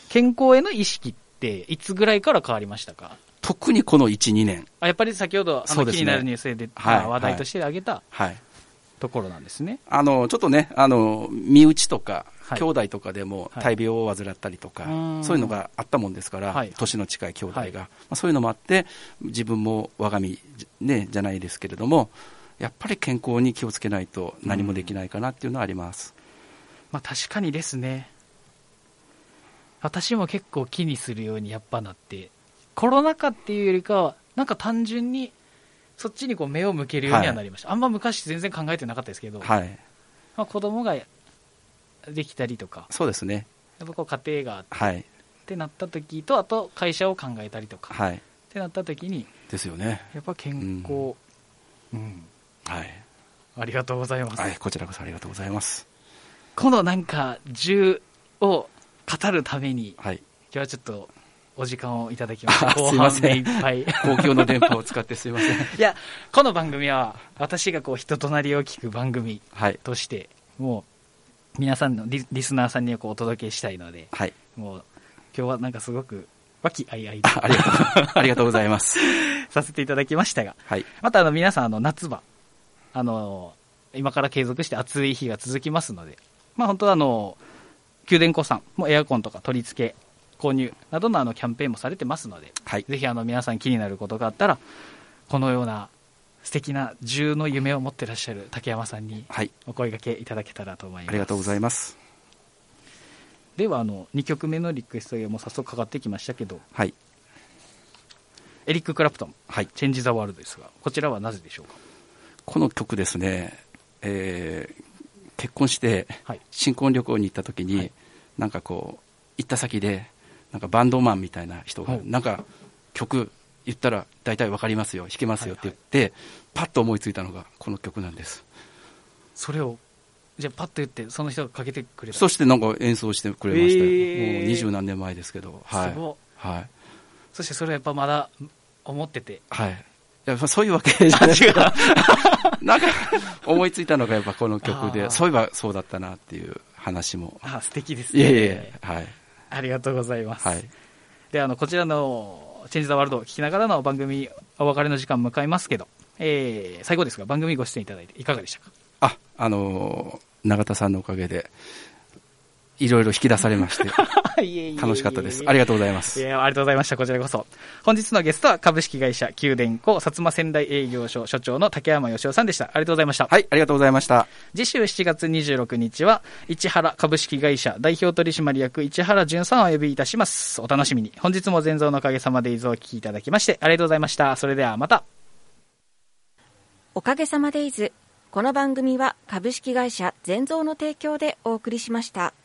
健康への意識っていつぐらいから変わりましたか？ 特にこの1、2年。 やっぱり先ほど、 そうですね、 気になるニュースで、 はい、 話題として挙げた、 はい、 ところなんですね。 ちょっとね、身内とか、 はい、 兄弟とかでも大病を患ったりとか、 はい、 そういうのがあったもんですから、 はい、 年の近い兄弟が、 はい、 そういうのもあって、自分も我が身、ね、じゃないですけれども、やっぱり健康に気をつけないと何もできないかなっていうのはあります。 まあ、確かにですね。私も結構気にするようにやっぱなって、コロナ禍っていうよりかは、なんか単純にそっちにこう目を向けるようにはなりました。はい、あんま昔全然考えてなかったですけど、 はい、 まあ、子供ができたりとか、 そうですね。 やっぱこう家庭があって、 はい、 ってなった時と、あと会社を考えたりとか、 はい、 ってなった時に、 ですよね。 やっぱ健康、 はい。 ありがとうございます。 はい、こちらこそありがとうございます。 このなんか銃を語るために、 はい、 今日はちょっとお時間をいただきました。 後半目いっぱい公共の電波を使ってすいません。 いや、この番組は私がこう人となりを聞く番組として、もう皆さんのリスナーさんにこうお届けしたいので、 はい、 もう今日はなんかすごく和気あいあいありがとうございますさせていただきましたが、 はい、 また皆さん夏場今から継続して暑い日が続きますので、まあ、本当は宮殿湖さんもエアコンとか取り付け購入などのキャンペーンもされてますので、 はい、 ぜひ皆さん気になることがあったらこのような素敵な銃の夢を持ってらっしゃる竹山さんにお声掛けいただけたらと思います。 ありがとうございます。 では2曲目のリクエストがもう早速かかってきましたけど、 はい、 エリック・クラプトン、 はい、 チェンジ・ザ・ワールドですが、こちらはなぜでしょうか？ この曲ですね、結婚して新婚旅行に行った時に、はい、なんかこう行った先でなんかバンドマンみたいな人がなんか曲言ったら大体わかりますよ、弾けますよって言って、はいはい、パッと思いついたのがこの曲なんです。 それをじゃあパッと言ってその人がかけてくれた。 そしてなんか演奏してくれましたよ、もう20何年前ですけど、はい、 すごい、 はい、 そしてそれはやっぱまだ思ってて、 はい、いやそういうわけじゃないけどなんか思いついたのがやっぱこの曲で、そういえばそうだったなっていう話も。 素敵ですね。 いえいえ、はい、 ありがとうございます。 はい、 でこちらのチェンジ・ザ・ワールドを聞きながらの番組お別れの時間迎えますけど、最後ですが番組ご出演いただいていかがでしたか？ 永田さんのおかげでいろいろ引き出されまして楽しかったです。ありがとうございます。 ありがとうございました。こちらこそ。本日のゲストは株式会社宮殿湖薩摩川内営業所所長の竹山義雄さんでした。ありがとうございました。 はい、ありがとうございました。 次週7月26日は市原株式会社代表取締役市原淳さんをお呼びいたします。お楽しみに。本日も全蔵のおかげさまでイズをお聞きいただきましてありがとうございました。それではまた。 おかげさまでイズ。この番組は株式会社全蔵の提供でお送りしました。